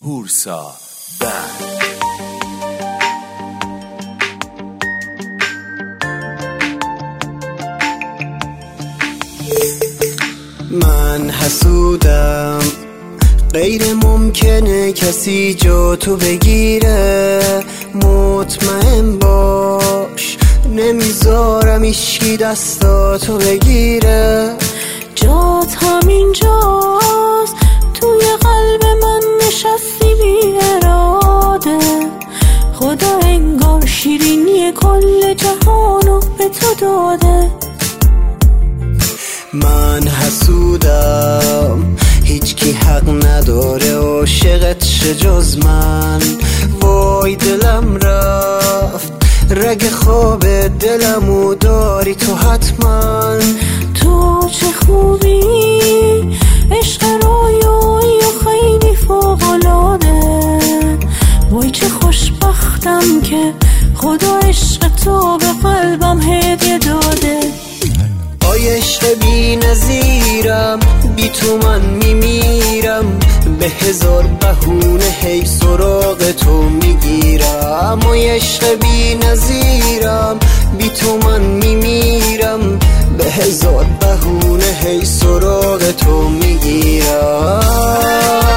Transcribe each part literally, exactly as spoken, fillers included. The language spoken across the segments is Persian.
هورسا بند. من حسودم، غیر ممکنه کسی جا تو بگیره. مطمئن باش نمیذارم ایشکی دستاتو بگیره. جات همینجاست، توی قلب من نشستی بی اراده. خدا انگار شیرینی کل جهانو به تو داده. من حسودم، هیچکی حق نداره عاشقت شه جز من. وای دلم رفت، رگ خواب دلمو داری تو حتما. تو چه خوبی، عشق رویایی و خیلی فوق‌العاده. وای چه خوشبختم که خدا عشق تو به قلبم هدیه داده. آی عشق بی نظیرم، بی تو من میمیرم. به هزار بهونه هی سراغ تو میگیرم. آی عشق بی نظیرم، بی تو من میمیرم. به هزار بهونه هی سراغ تو میگیرم.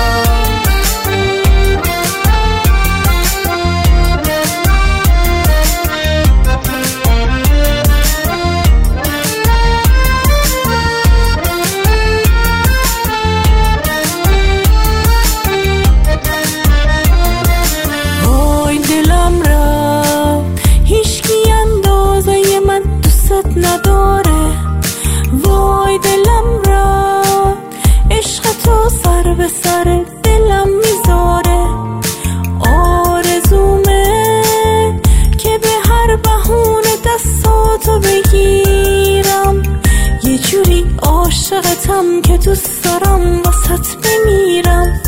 نداره. وای دلم را عشق تو سر به سر دلم میذاره. آرزومه که به هر بهونه دستاتو بگیرم. یه جوری عاشقتم که دوست دارم واسط بمیرم.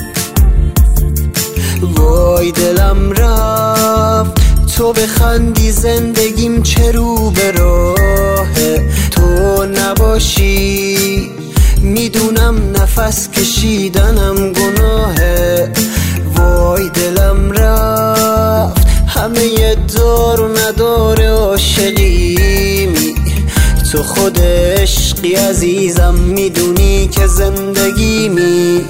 وای دلم رفت، تو بخندی زندگیم چه رو به راهه. تو نباشی میدونم نفس کشیدنم گناهه. وای دلم رفت، همه ی دار و نداره عاشقیمی. تو خود عشقی عزیزم، میدونی که زندگیمی.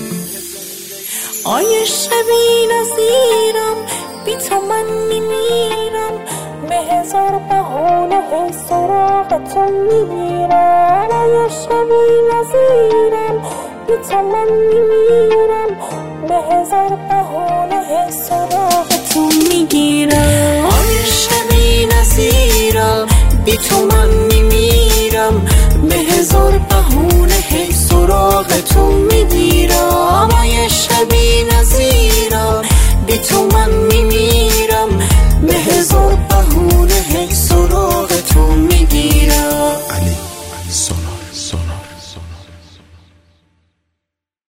آی عشق بی نظیرم، بی تو من میمیرم. به هزار بهونه هی سراغ تو میگیرم. آی عشق بی نظیرم، بی تو من میمیرم. به هزار بهونه هی سراغ تو میگیرم. آی عشق بی نظیرم، بی تو من میمیرم. به هزار بهونه هی سراغ